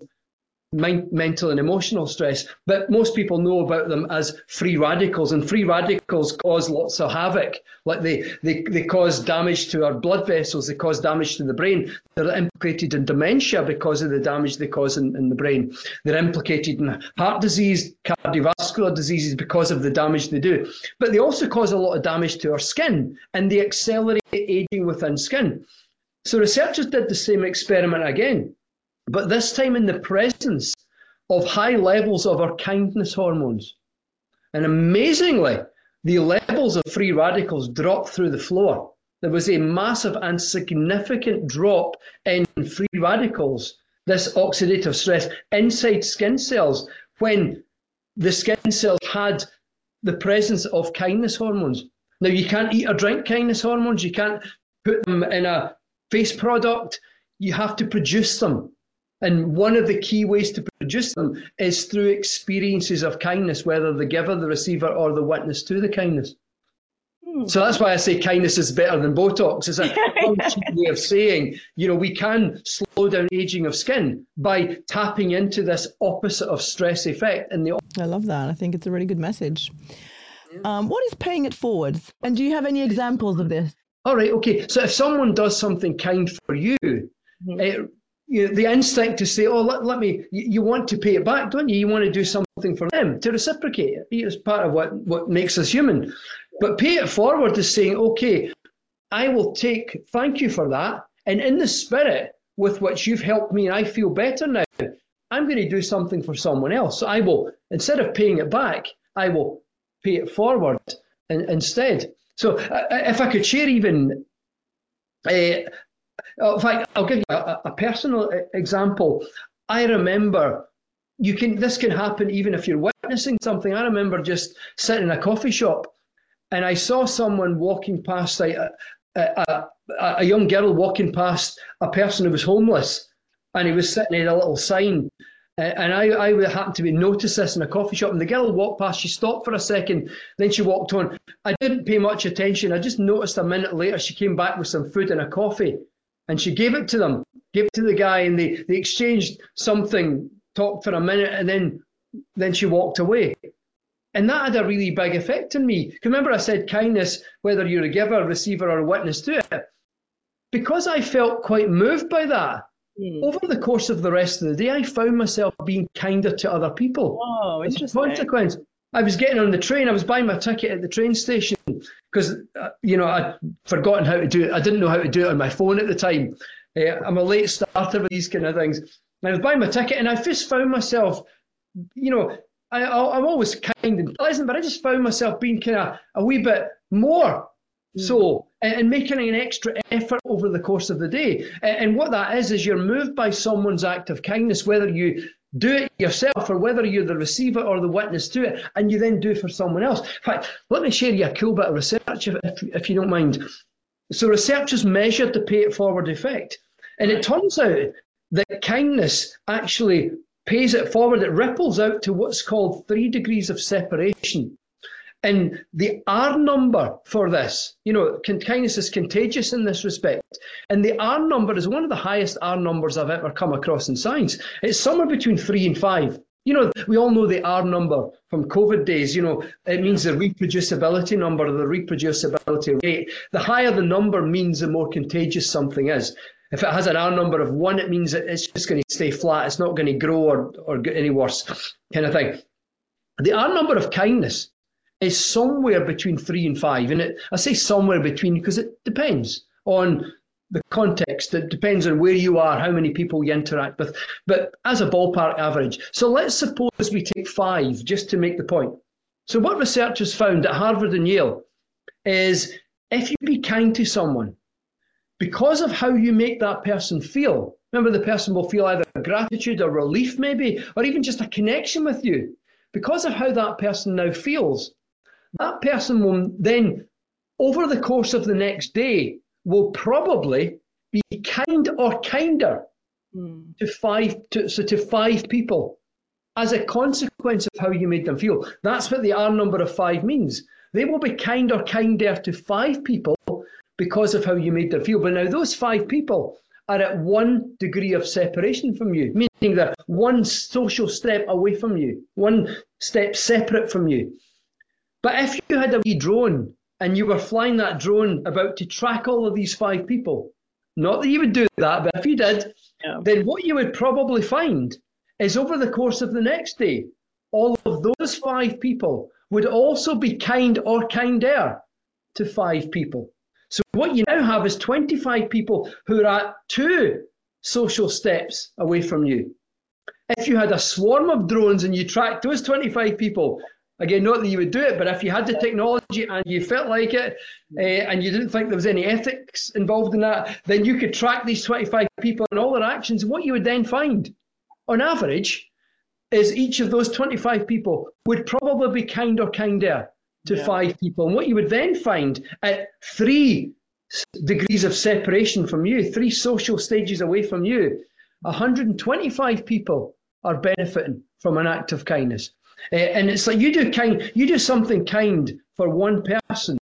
mental and emotional stress, but most people know about them as free radicals, and free radicals cause lots of havoc. Like they, they, they cause damage to our blood vessels, they cause damage to the brain. They're implicated in dementia because of the damage they cause in, in the brain. They're implicated in heart disease, cardiovascular diseases because of the damage they do. But they also cause a lot of damage to our skin, and they accelerate aging within skin. So researchers did the same experiment again, but this time in the presence of high levels of our kindness hormones. And amazingly, the levels of free radicals dropped through the floor. There was a massive and significant drop in free radicals, this oxidative stress, inside skin cells when the skin cells had the presence of kindness hormones. Now, you can't eat or drink kindness hormones. You can't put them in a face product. You have to produce them. And one of the key ways to produce them is through experiences of kindness, whether the giver, the receiver, or the witness to the kindness. Hmm. So that's why I say kindness is better than Botox. It's a way of saying, you know, we can slow down aging of skin by tapping into this opposite of stress effect. In the I love that. I think it's a really good message. Um, what is paying it forward? And do you have any examples of this? All right, okay. So if someone does something kind for you, mm-hmm. it, You know, the instinct to say, oh, let, let me, you, you want to pay it back, don't you? You want to do something for them, to reciprocate it. It's part of what, what makes us human. But pay it forward is saying, okay, I will take, thank you for that. And in the spirit with which you've helped me and I feel better now, I'm going to do something for someone else. So I will, instead of paying it back, I will pay it forward in, instead. So uh, if I could share even... Uh, In fact, I'll give you a, a personal example. I remember, you can. This can happen even if you're witnessing something. I remember just sitting in a coffee shop and I saw someone walking past, like a, a, a, a young girl walking past a person who was homeless, and he was sitting in a little sign. And I, I happened to be notice this in a coffee shop, and the girl walked past, she stopped for a second, then she walked on. I didn't pay much attention. I just noticed a minute later she came back with some food and a coffee. And she gave it to them, gave it to the guy, and they, they exchanged something, talked for a minute, and then then she walked away. And that had a really big effect on me. Remember I said kindness, whether you're a giver, receiver, or a witness to it. Because I felt quite moved by that, mm. over the course of the rest of the day, I found myself being kinder to other people. Oh, interesting. As a consequence, I was getting on the train, I was buying my ticket at the train station, because, uh, you know, I'd forgotten how to do it. I didn't know how to do it on my phone at the time. Uh, I'm a late starter with these kind of things. And I was buying my ticket and I just found myself, you know, I, I'm always kind and pleasant, but I just found myself being kind of a wee bit more mm. so and, and making an extra effort over the course of the day. And, and what that is, is you're moved by someone's act of kindness, whether you do it yourself or whether you're the receiver or the witness to it, and you then do for someone else. In fact, let me share you a cool bit of research, if, if, if you don't mind. So researchers measured the pay it forward effect. And it turns out that kindness actually pays it forward. It ripples out to what's called three degrees of separation. And the R number for this, you know, kindness is contagious in this respect. And the R number is one of the highest R numbers I've ever come across in science. It's somewhere between three and five. You know, we all know the R number from COVID days. You know, it means the reproducibility number, or the reproducibility rate. The higher the number means the more contagious something is. If it has an R number of one, it means that it's just going to stay flat. It's not going to grow or, or get any worse, kind of thing. The R number of kindness is somewhere between three and five. And it, I say somewhere between because it depends on the context. It depends on where you are, how many people you interact with. But as a ballpark average. So let's suppose we take five, just to make the point. So what researchers found at Harvard and Yale is if you be kind to someone, because of how you make that person feel, remember the person will feel either gratitude or relief maybe, or even just a connection with you. Because of how that person now feels, that person will then, over the course of the next day, will probably be kind or kinder mm. to five to, so to five people as a consequence of how you made them feel. That's what the R number of five means. They will be kind or kinder to five people because of how you made them feel. But now those five people are at one degree of separation from you, meaning they're one social step away from you, one step separate from you. But if you had a wee drone and you were flying that drone about to track all of these five people, not that you would do that, but if you did, yeah. then what you would probably find is over the course of the next day, all of those five people would also be kind or kinder to five people. So what you now have is twenty-five people who are at two social steps away from you. If you had a swarm of drones and you tracked those twenty-five people, again, not that you would do it, but if you had the technology and you felt like it uh, and you didn't think there was any ethics involved in that, then you could track these twenty-five people and all their actions. What you would then find, on average, is each of those twenty-five people would probably be kind or kinder to yeah. five people. And what you would then find at three degrees of separation from you, three social stages away from you, one hundred twenty-five people are benefiting from an act of kindness. Uh, and it's like you do kind, you do something kind for one person,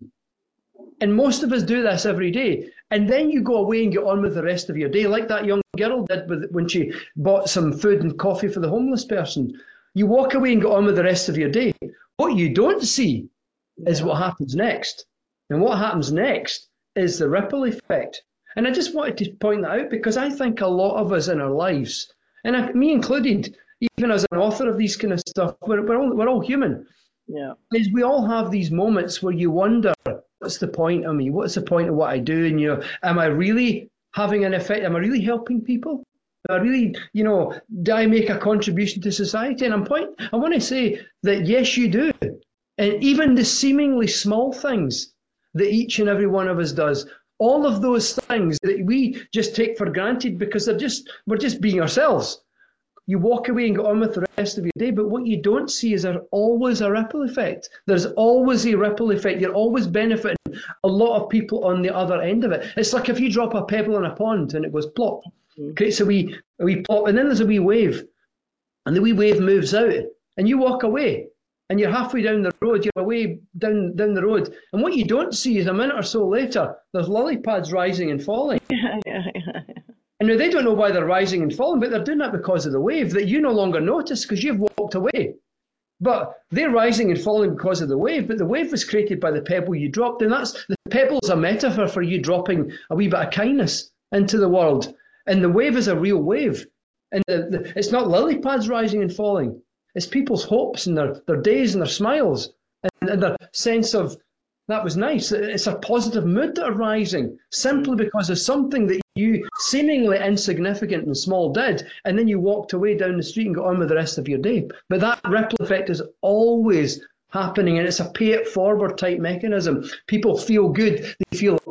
and most of us do this every day. And then you go away and get on with the rest of your day, like that young girl did with, when she bought some food and coffee for the homeless person. You walk away and get on with the rest of your day. What you don't see is what happens next. And what happens next is the ripple effect. And I just wanted to point that out because I think a lot of us in our lives, and I, me included, even as an author of these kind of stuff, we're, we're, all, we're all human. Yeah. Is we all have these moments where you wonder, what's the point of me? What's the point of what I do? And, you know, am I really having an effect? Am I really helping people? Am I really, you know, do I make a contribution to society? And I'm point, I want to say that yes, you do. And even the seemingly small things that each and every one of us does, all of those things that we just take for granted because they're just, we're just being ourselves. You walk away and get on with the rest of your day, but what you don't see is there's always a ripple effect. There's always a ripple effect. You're always benefiting a lot of people on the other end of it. It's like if you drop a pebble in a pond and it goes plop, creates a wee, a wee plop, and then there's a wee wave, and the wee wave moves out, and you walk away, and you're halfway down the road, you're away down, down the road, and what you don't see is a minute or so later, there's lily pads rising and falling. Yeah, yeah, yeah. And now they don't know why they're rising and falling, but they're doing that because of the wave that you no longer notice because you've walked away. But they're rising and falling because of the wave, but the wave was created by the pebble you dropped, and that's the pebble is a metaphor for you dropping a wee bit of kindness into the world. And the wave is a real wave. And the, the, it's not lily pads rising and falling. It's people's hopes and their, their days and their smiles and, and their sense of, that was nice. It's a positive mood that are rising simply because of something that you seemingly insignificant and small did, and then you walked away down the street and got on with the rest of your day. But that ripple effect is always happening, and it's a pay it forward type mechanism. People feel good. They feel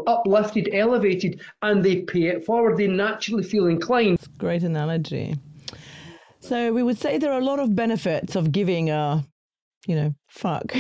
uplifted, elevated, and they pay it forward. They naturally feel inclined. Great analogy. So we would say there are a lot of benefits of giving a, you know, fuck.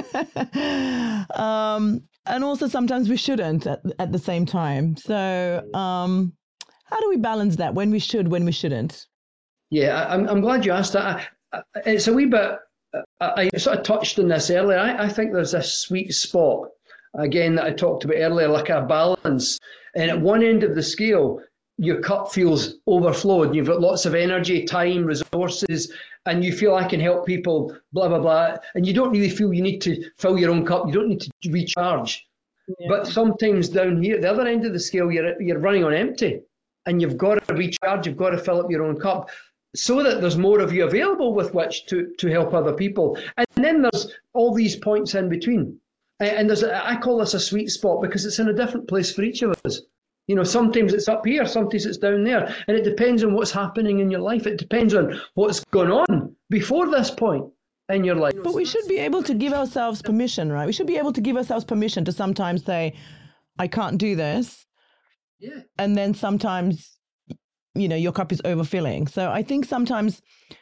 um, and also sometimes we shouldn't at, at the same time. So um, how do we balance that, when we should, when we shouldn't? Yeah, I'm, I'm glad you asked that. I, I, it's a wee bit, I, I sort of touched on this earlier. I, I think there's this sweet spot, again, that I talked about earlier, like a balance. And at one end of the scale, your cup feels overflowed. You've got lots of energy, time, resources, and you feel I can help people, blah, blah, blah. And you don't really feel you need to fill your own cup. You don't need to recharge. Yeah. But sometimes down here, the other end of the scale, you're, you're running on empty, and you've got to recharge. You've got to fill up your own cup so that there's more of you available with which to, to help other people. And then there's all these points in between. And there's a, I call this a sweet spot because it's in a different place for each of us. You know, sometimes it's up here, sometimes it's down there. And it depends on what's happening in your life. It depends on what's gone on before this point in your life. But we should be able to give ourselves permission, right? We should be able to give ourselves permission to sometimes say, I can't do this. Yeah. And then sometimes, you know, your cup is overfilling. So I think sometimes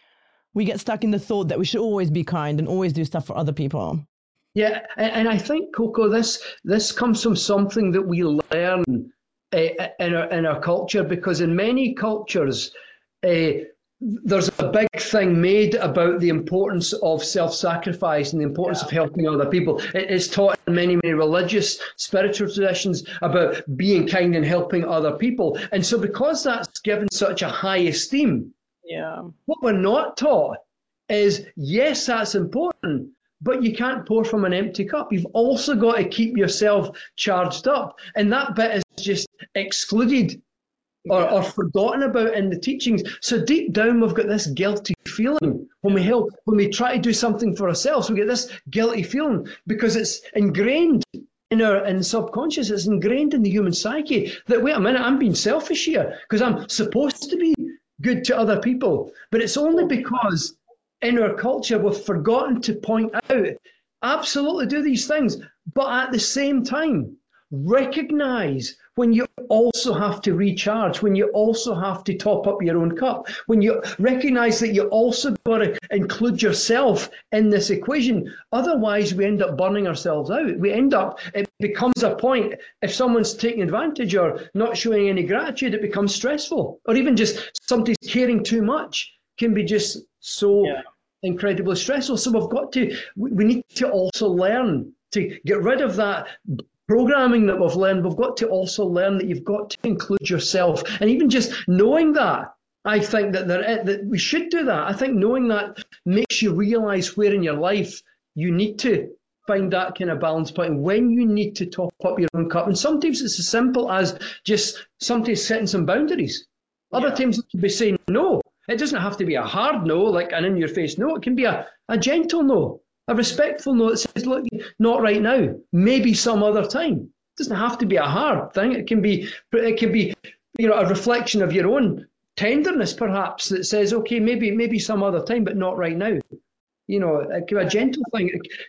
we get stuck in the thought that we should always be kind and always do stuff for other people. Yeah. And, and I think, Coco, this, this comes from something that we learn Uh, in our in our culture, because in many cultures uh, there's a big thing made about the importance of self-sacrifice and the importance yeah. of helping other people. It is taught in many, many religious, spiritual traditions about being kind and helping other people. And so because that's given such a high esteem, yeah, what we're not taught is, yes, that's important, but you can't pour from an empty cup. You've also got to keep yourself charged up. And that bit is just excluded or, yeah. or forgotten about in the teachings. So deep down, we've got this guilty feeling when we help, when we try to do something for ourselves. We get this guilty feeling because it's ingrained in our in subconscious. It's ingrained in the human psyche that, wait a minute, I'm being selfish here because I'm supposed to be good to other people. But it's only because in our culture, we've forgotten to point out, absolutely do these things, but at the same time, recognize when you also have to recharge, when you also have to top up your own cup, when you recognize that you also got to include yourself in this equation. Otherwise, we end up burning ourselves out. We end up, it becomes a point, if someone's taking advantage or not showing any gratitude, it becomes stressful. Or even just somebody's caring too much can be just so yeah. incredibly stressful. So we've got to, we need to also learn to get rid of that programming that we've learned. We've got to also learn that you've got to include yourself. And even just knowing that, I think that, there, that we should do that. I think knowing that makes you realize where in your life you need to find that kind of balance point, and when you need to top up your own cup. And sometimes it's as simple as just somebody setting some boundaries. Other yeah. times it can be saying no. It doesn't have to be a hard no, like an in-your-face no. It can be a, a gentle no, a respectful no that says, look, not right now, maybe some other time. It doesn't have to be a hard thing. It can be, it can be, you know, a reflection of your own tenderness, perhaps, that says, okay, maybe, maybe some other time, but not right now. You know, it can be a gentle thing.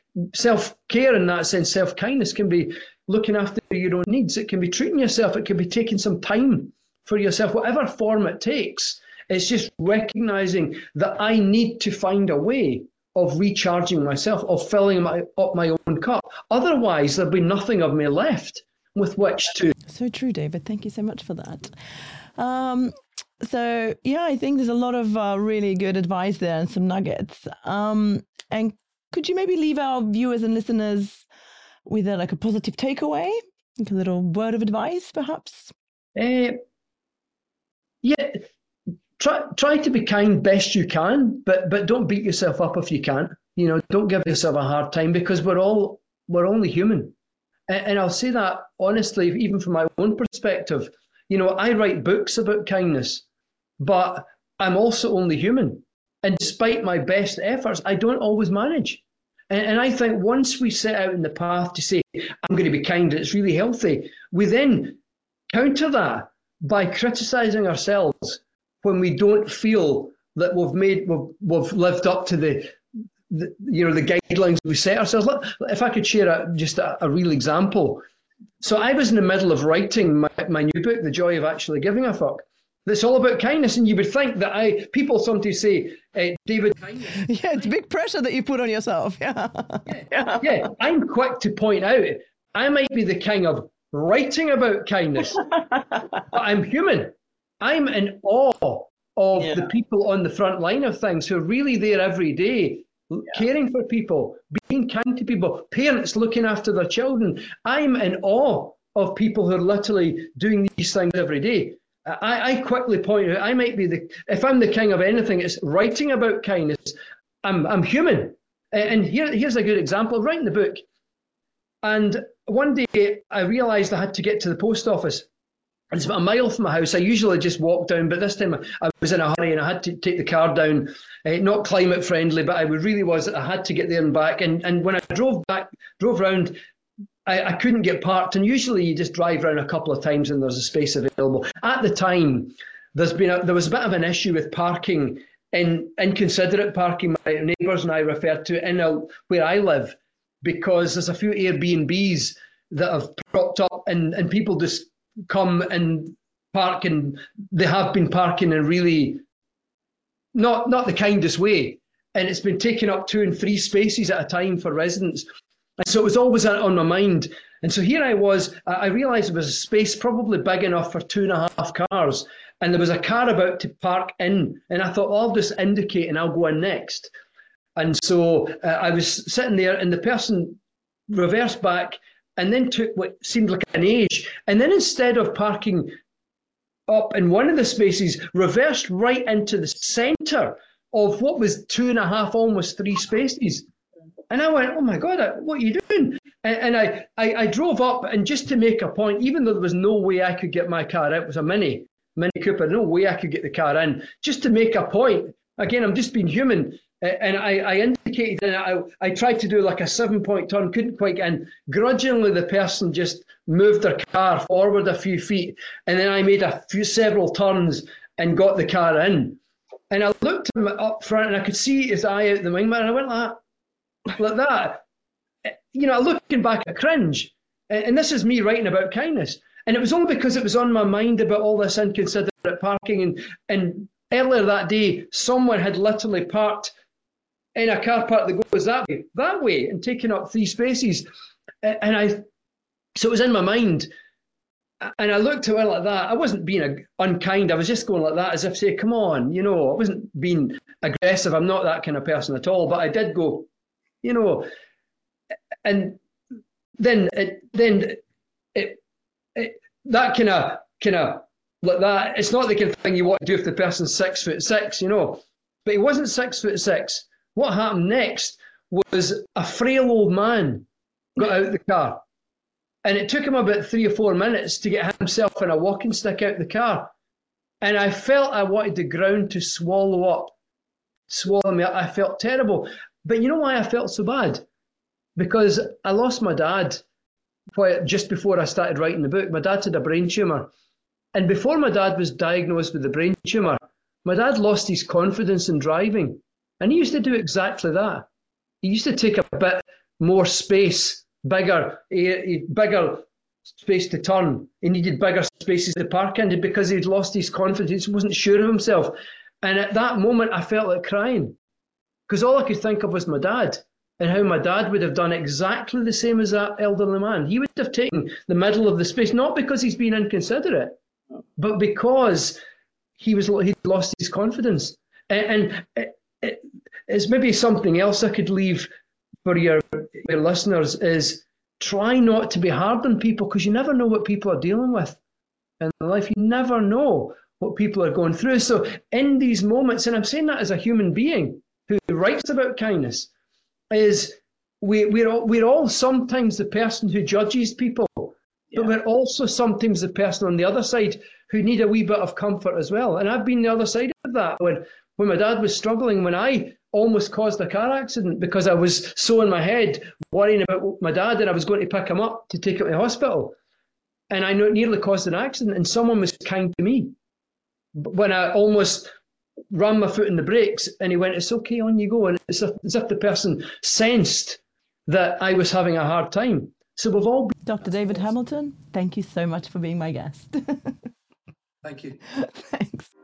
Self-care in that sense, self-kindness can be looking after your own needs. It can be treating yourself. It can be taking some time for yourself, whatever form it takes. It's just recognizing that I need to find a way of recharging myself, of filling my, up my own cup. Otherwise, there'll be nothing of me left with which to. So true, David. Thank you so much for that. Um, so, yeah, I think there's a lot of uh, really good advice there and some nuggets. Um, and could you maybe leave our viewers and listeners with a, like a positive takeaway, like a little word of advice, perhaps? Uh, yeah. Try try to be kind best you can, but but don't beat yourself up if you can't. You know, don't give yourself a hard time, because we're all we're only human. And, and I'll say that honestly, even from my own perspective. You know, I write books about kindness, but I'm also only human. And despite my best efforts, I don't always manage. And, and I think once we set out in the path to say, I'm going to be kind, and it's really healthy, we then counter that by criticizing ourselves when we don't feel that we've made, we've, we've lived up to the, the, you know, the guidelines we set ourselves. If I could share a, just a, a real example, So I was in the middle of writing my, my new book, The Joy of Actually Giving a Fuck. That's all about kindness. And you would think that I, people sometimes say, uh, David, kindness. Yeah, it's big pressure that you put on yourself. Yeah. Yeah. Yeah. I'm quick to point out, I might be the king of writing about kindness, but I'm human. I'm in awe of yeah. the people on the front line of things who are really there every day, yeah. caring for people, being kind to people, parents looking after their children. I'm in awe of people who are literally doing these things every day. I, I quickly point out, I might be the, if I'm the king of anything, it's writing about kindness. I'm I'm human. And here, here's a good example, writing the book. And one day I realized I had to get to the post office. It's about a mile from my house. I usually just walk down, but this time I was in a hurry and I had to take the car down. Uh, not climate friendly, but I really was, I had to get there and back. And, and when I drove back, drove around, I, I couldn't get parked, and usually you just drive around a couple of times and there's a space available. At the time, there's been a, there was a bit of an issue with parking, in inconsiderate parking. My neighbours and I refer to in a, where I live, because there's a few Airbnbs that have propped up, and, and people just come and park, and they have been parking in really not not the kindest way, and it's been taking up two and three spaces at a time for residents. And so it was always on my mind. And so here I was, I realised there was a space probably big enough for two and a half cars. And there was a car about to park in. And I thought, well, I'll just indicate and I'll go in next. And so uh, I was sitting there, and the person reversed back and then took what seemed like an age. And then instead of parking up in one of the spaces, reversed right into the centre of what was two and a half, almost three spaces. And I went, oh my God, what are you doing? And, and I, I, I drove up, and just to make a point, even though there was no way I could get my car out, it was a Mini, Mini Cooper, no way I could get the car in, just to make a point. Again, I'm just being human. And I, I indicated, and I, I tried to do like a seven-point turn, couldn't quite get in. Grudgingly, the person just moved their car forward a few feet, and then I made a few several turns and got the car in. And I looked at him up front, and I could see his eye out the wing mirror, and I went like that. Like that, you know, looking back, I cringe. And this is me writing about kindness. And it was only because it was on my mind about all this inconsiderate parking. And, and earlier that day, someone had literally parked in a car park that goes that way, that way, and taken up three spaces. And I, so it was in my mind. And I looked at it like that. I wasn't being unkind. I was just going like that, as if say, come on, you know, I wasn't being aggressive. I'm not that kind of person at all. But I did go, you know, and then it, then it, it, that kind of kind of like that. It's not the kind of thing you want to do if the person's six foot six, you know. But he wasn't six foot six. What happened next was a frail old man got out the car, and it took him about three or four minutes to get himself in a walking stick out the car. And I felt I wanted the ground to swallow up, swallow me up. I felt terrible. But you know why I felt so bad? Because I lost my dad just before I started writing the book. My dad had a brain tumour. And before my dad was diagnosed with the brain tumour, my dad lost his confidence in driving. And he used to do exactly that. He used to take a bit more space, bigger, bigger space to turn. He needed bigger spaces to park in because he'd lost his confidence. He wasn't sure of himself. And at that moment, I felt like crying. Because all I could think of was my dad, and how my dad would have done exactly the same as that elderly man. He would have taken the middle of the space, not because he's been inconsiderate, but because he was he'd lost his confidence. And, and it, it, it's maybe something else I could leave for your, your listeners is try not to be hard on people, because you never know what people are dealing with in life. You never know what people are going through. So in these moments, and I'm saying that as a human being who writes about kindness, is we, we're, all, we're all sometimes the person who judges people, yeah. but we're also sometimes the person on the other side who need a wee bit of comfort as well. And I've been the other side of that. When, when my dad was struggling, when I almost caused a car accident because I was so in my head worrying about my dad, and I was going to pick him up to take him to the hospital. And I nearly caused an accident, and someone was kind to me. When I almost ran my foot in the brakes, and he went, it's okay, on you go. And it's as if the person sensed that I was having a hard time. So we've all been. Doctor David Hamilton, thank you so much for being my guest. Thank you. Thanks.